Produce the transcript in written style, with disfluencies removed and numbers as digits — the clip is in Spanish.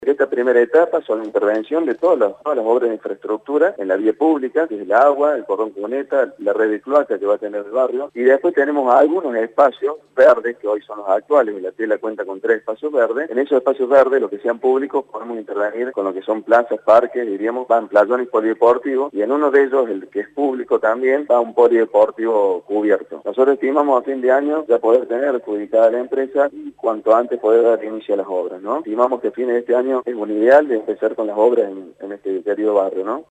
Esta primera etapa son la intervención de todas las obras de infraestructura en la vía pública, desde el agua, el cordón cuneta, la red de cloaca que va a tener el barrio, y después tenemos algunos espacios verdes, que hoy son los actuales, y la tela cuenta con 3 espacios verdes. En esos espacios verdes, los que sean públicos, podemos intervenir con lo que son plazas, parques, diríamos, van playones polideportivos, y en uno de ellos, el que es público también, va un polideportivo cubierto. Nosotros estimamos a fin de año ya poder tener adjudicada la empresa y cuanto antes poder dar inicio a las obras, ¿no? Estimamos que a fines de este año es un ideal de empezar con las obras en este querido barrio, ¿no?